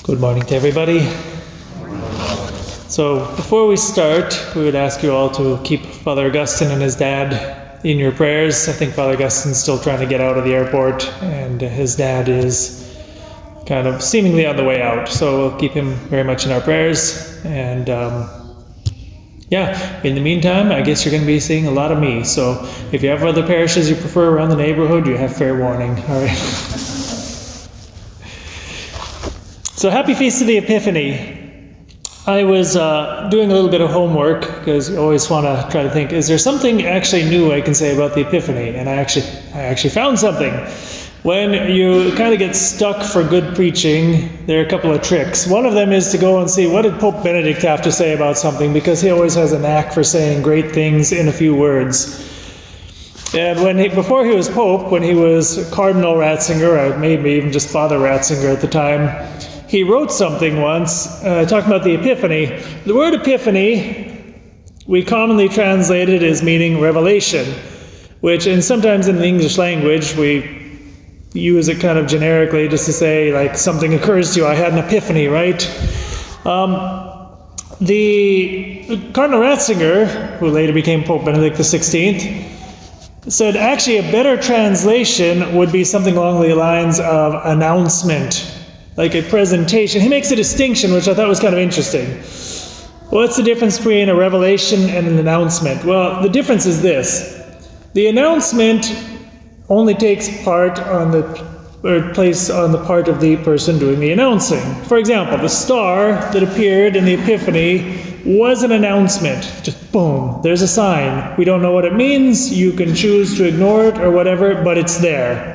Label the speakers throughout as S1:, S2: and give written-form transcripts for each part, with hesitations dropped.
S1: Good morning to everybody. So before we start, we would ask you all to keep Father Augustine and his dad in your prayers. I think Father Augustine's still trying to get out of the airport, and his dad is kind of seemingly on the way out. So we'll keep him very much in our prayers. And in the meantime, I guess you're going to be seeing a lot of me. So if you have other parishes you prefer around the neighborhood, you have fair warning. All right. So happy Feast of the Epiphany. I was doing a little bit of homework because you always want to try to think, is there something actually new I can say about the Epiphany? And I actually found something. When you kind of get stuck for good preaching, there are a couple of tricks. One of them is to go and see, what did Pope Benedict have to say about something? Because he always has a knack for saying great things in a few words. And before he was Pope, when he was Cardinal Ratzinger, or maybe even just Father Ratzinger at the time, he wrote something once talking about the Epiphany. The word Epiphany, we commonly translate it as meaning revelation, which, and sometimes in the English language, we use it kind of generically just to say, like, something occurs to you. I had an epiphany, right? The Cardinal Ratzinger, who later became Pope Benedict XVI, said actually a better translation would be something along the lines of announcement, like a presentation. He makes a distinction, which I thought was kind of interesting. What's the difference between a revelation and an announcement? Well, the difference is this. The announcement only takes place on the part of the person doing the announcing. For example, the star that appeared in the Epiphany was an announcement. Just boom, there's a sign. We don't know what it means. You can choose to ignore it or whatever, but it's there.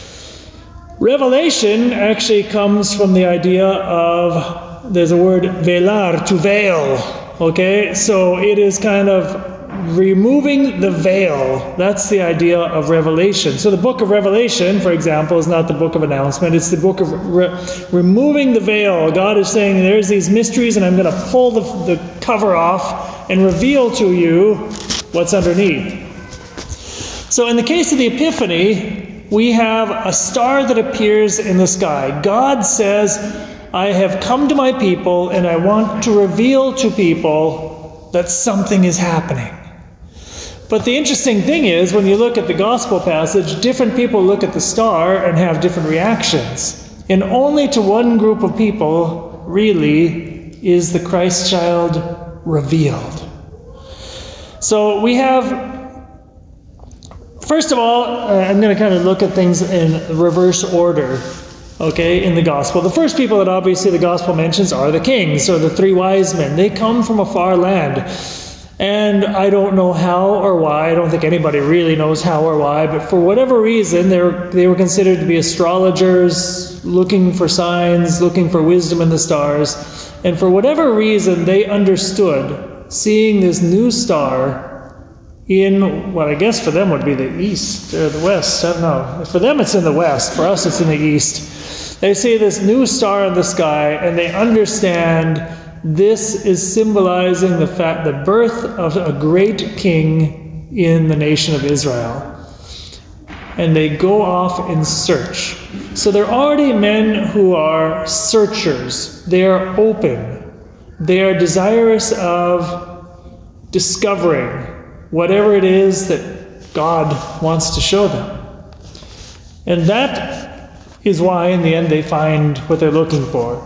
S1: Revelation actually comes from the idea of, there's a word, velar, to veil, okay? So it is kind of removing the veil. That's the idea of revelation. So the book of Revelation, for example, is not the book of announcement. It's the book of removing the veil. God is saying, there's these mysteries, and I'm going to pull the cover off and reveal to you what's underneath. So in the case of the Epiphany, we have a star that appears in the sky. God says, I have come to my people and I want to reveal to people that something is happening. But the interesting thing is, when you look at the gospel passage, different people look at the star and have different reactions. And only to one group of people, really, is the Christ child revealed. So we have, first of all, I'm going to kind of look at things in reverse order, okay, in the gospel. The first people that obviously the gospel mentions are the kings, or the three wise men. They come from a far land. And I don't know how or why. I don't think anybody really knows how or why. But for whatever reason, they were considered to be astrologers, looking for signs, looking for wisdom in the stars. And for whatever reason, they understood seeing this new star in what I guess for them would be the east or the west. I don't know. For them it's in the west. For us it's in the east. They see this new star in the sky and they understand this is symbolizing the birth of a great king in the nation of Israel. And they go off in search. So they're already men who are searchers. They are open. They are desirous of discovering whatever it is that God wants to show them. And that is why, in the end, they find what they're looking for.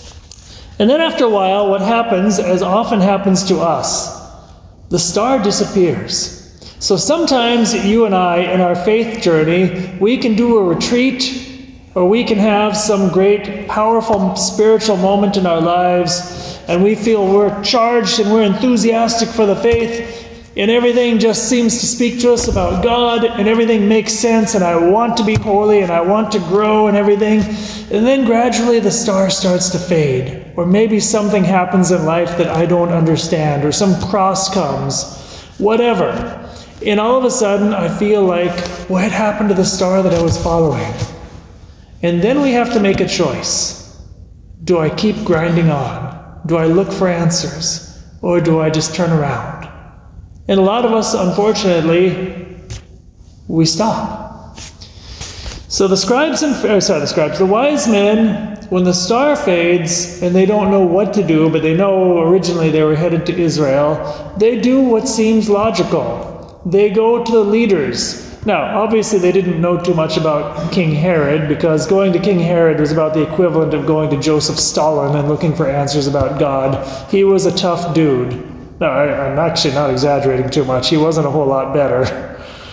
S1: And then after a while, what happens, as often happens to us, the star disappears. So sometimes you and I, in our faith journey, we can do a retreat, or we can have some great, powerful spiritual moment in our lives, and we feel we're charged and we're enthusiastic for the faith, and everything just seems to speak to us about God, and everything makes sense, and I want to be holy, and I want to grow, and everything. And then gradually the star starts to fade, or maybe something happens in life that I don't understand, or some cross comes, whatever. And all of a sudden I feel like, what happened to the star that I was following? And then we have to make a choice. Do I keep grinding on? Do I look for answers? Or do I just turn around? And a lot of us, unfortunately, we stop. So the wise men when the star fades and they don't know what to do, but they know originally they were headed to Israel, they do what seems logical. They go to the leaders. Now, obviously they didn't know too much about King Herod, because going to King Herod was about the equivalent of going to Joseph Stalin and looking for answers about God. He was a tough dude. No, I'm actually not exaggerating too much. He wasn't a whole lot better.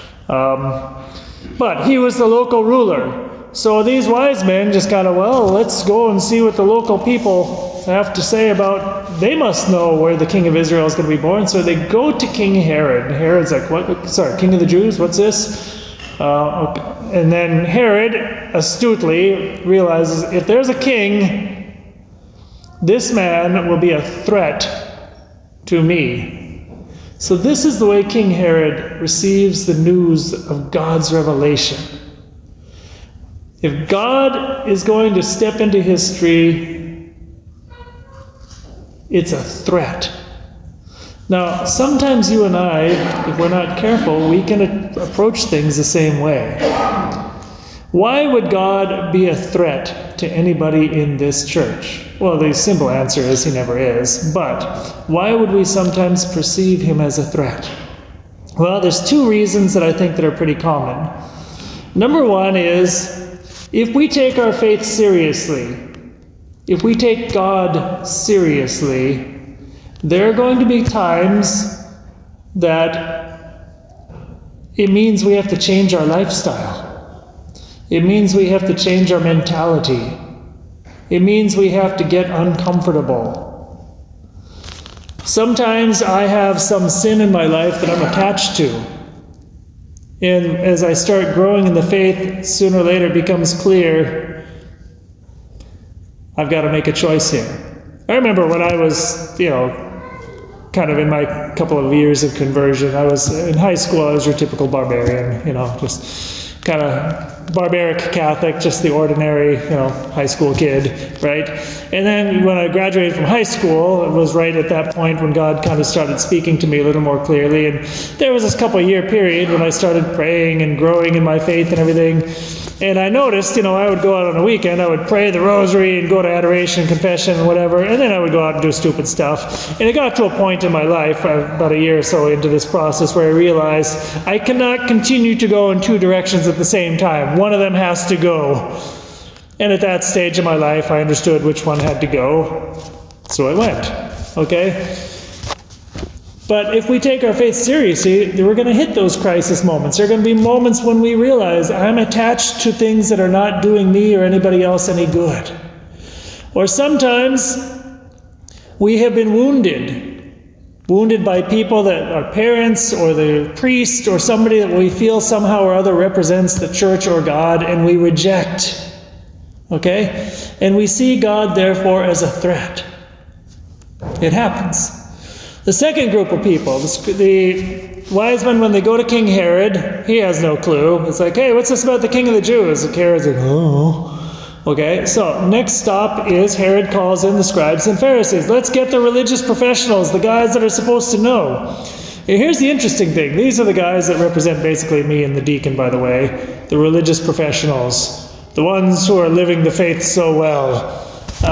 S1: But he was the local ruler. So these wise men just kind of, well, let's go and see what the local people have to say about, they must know where the king of Israel is going to be born. So they go to King Herod. Herod's like, what? Sorry, king of the Jews? What's this? Okay. And then Herod astutely realizes, if there's a king, this man will be a threat to me. So this is the way King Herod receives the news of God's revelation. If God is going to step into history, it's a threat. Now, sometimes you and I, if we're not careful, we can approach things the same way. Why would God be a threat to anybody in this church? Well, the simple answer is he never is. But why would we sometimes perceive him as a threat? Well, there's two reasons that I think that are pretty common. Number one is, if we take our faith seriously, if we take God seriously, there are going to be times that it means we have to change our lifestyle. It means we have to change our mentality. It means we have to get uncomfortable. Sometimes I have some sin in my life that I'm attached to. And as I start growing in the faith, sooner or later it becomes clear I've got to make a choice here. I remember when I was, kind of in my couple of years of conversion, I was in high school, I was your typical barbarian, just kind of barbaric Catholic, just the ordinary, high school kid, right? And then when I graduated from high school, it was right at that point when God kind of started speaking to me a little more clearly. And there was this couple-year period when I started praying and growing in my faith and everything. And I noticed, I would go out on a weekend, I would pray the rosary and go to adoration, confession, and whatever, and then I would go out and do stupid stuff. And it got to a point in my life, about a year or so into this process, where I realized I cannot continue to go in two directions at the same time. One of them has to go. And at that stage of my life, I understood which one had to go, so I went. Okay? But if we take our faith seriously, we're going to hit those crisis moments. There are going to be moments when we realize I'm attached to things that are not doing me or anybody else any good. Or sometimes we have been wounded by people that are parents or the priest or somebody that we feel somehow or other represents the church or God, and we reject. Okay? And we see God, therefore, as a threat. It happens. The second group of people, the wise men, when they go to King Herod, he has no clue. It's like, hey, what's this about the king of the Jews? And Herod's like, oh. Okay, so next stop is Herod calls in the scribes and Pharisees. Let's get the religious professionals, the guys that are supposed to know. And here's the interesting thing. These are the guys that represent basically me and the deacon, by the way. The religious professionals. The ones who are living the faith so well.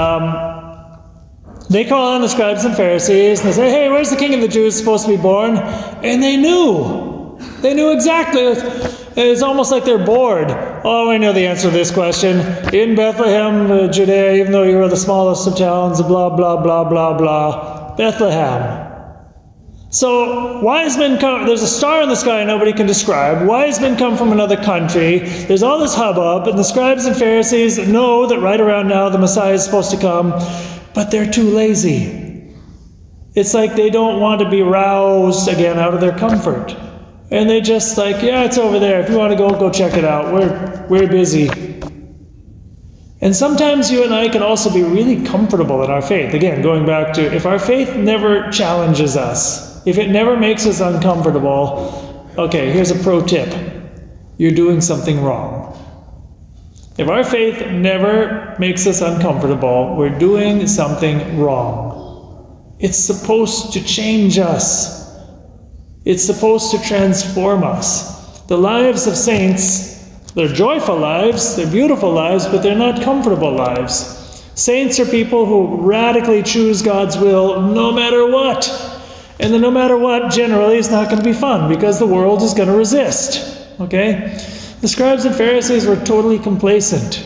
S1: They call on the scribes and Pharisees, and they say, hey, where's the king of the Jews supposed to be born? And they knew. They knew exactly. It's almost like they're bored. Oh, I know the answer to this question. In Bethlehem, Judea, even though you are the smallest of towns, blah, blah, blah, blah, blah. Bethlehem. So wise men come, there's a star in the sky nobody can describe. Wise men come from another country. There's all this hubbub, and the scribes and Pharisees know that right around now the Messiah is supposed to come. But they're too lazy. It's like they don't want to be roused again out of their comfort. And they just like, yeah, it's over there. If you want to go check it out. We're busy. And sometimes you and I can also be really comfortable in our faith. Again, going back to, if our faith never challenges us, if it never makes us uncomfortable, okay, here's a pro tip. You're doing something wrong. If our faith never makes us uncomfortable, we're doing something wrong. It's supposed to change us. It's supposed to transform us. The lives of saints, they're joyful lives, they're beautiful lives, but they're not comfortable lives. Saints are people who radically choose God's will no matter what. And the no matter what generally is not going to be fun because the world is going to resist. Okay? The scribes and Pharisees were totally complacent.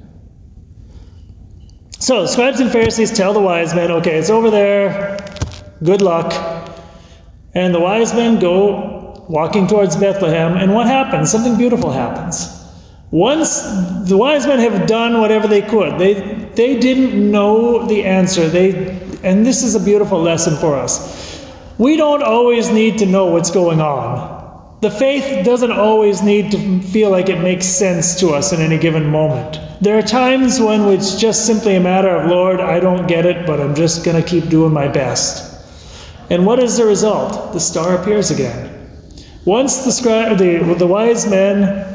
S1: So the scribes and Pharisees tell the wise men, okay, it's over there. Good luck. And the wise men go walking towards Bethlehem. And what happens? Something beautiful happens. Once the wise men have done whatever they could, they didn't know the answer. And this is a beautiful lesson for us. We don't always need to know what's going on. The faith doesn't always need to feel like it makes sense to us in any given moment. There are times when it's just simply a matter of, Lord, I don't get it, but I'm just going to keep doing my best. And what is the result? The star appears again. Once the wise men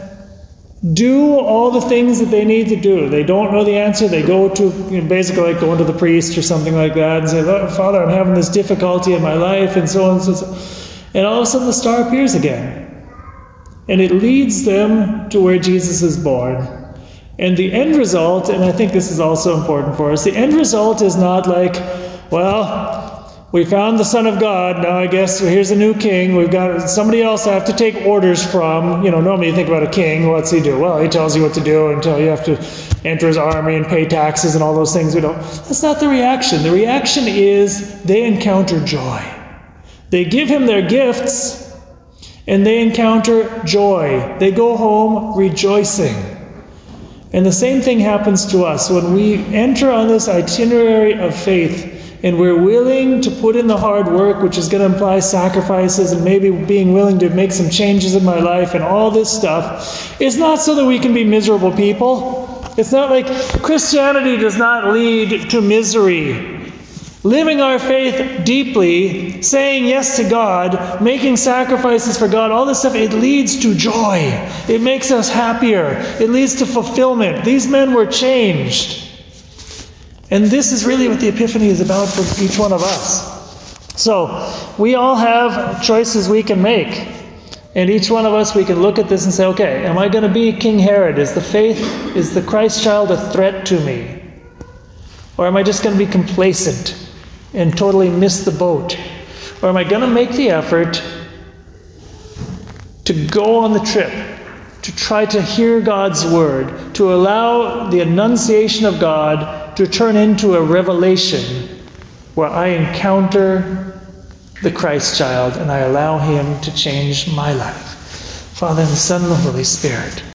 S1: do all the things that they need to do. They don't know the answer. They go to, basically like going to the priest or something like that and say, Father, I'm having this difficulty in my life, and so on and so on. And all of a sudden the star appears again. And it leads them to where Jesus is born. And the end result, and I think this is also important for us, the end result is not like, well, we found the Son of God, now I guess here's a new king, we've got somebody else I have to take orders from. Normally you think about a king, what's he do? Well, he tells you what to do until you have to enter his army and pay taxes and all those things. That's not the reaction. The reaction is they encounter joy. They give him their gifts and they encounter joy. They go home rejoicing. And the same thing happens to us when we enter on this itinerary of faith. And we're willing to put in the hard work, which is going to imply sacrifices and maybe being willing to make some changes in my life and all this stuff. It's not so that we can be miserable people. It's not like Christianity does not lead to misery. Living our faith deeply, saying yes to God, making sacrifices for God, all this stuff, it leads to joy. It makes us happier. It leads to fulfillment. These men were changed. And this is really what the Epiphany is about for each one of us. So, we all have choices we can make. And each one of us, we can look at this and say, okay, am I going to be King Herod? Is the Christ child a threat to me? Or am I just going to be complacent and totally miss the boat? Or am I going to make the effort to go on the trip, to try to hear God's word, to allow the annunciation of God to turn into a revelation where I encounter the Christ child and I allow him to change my life. Father and the Son and the Holy Spirit.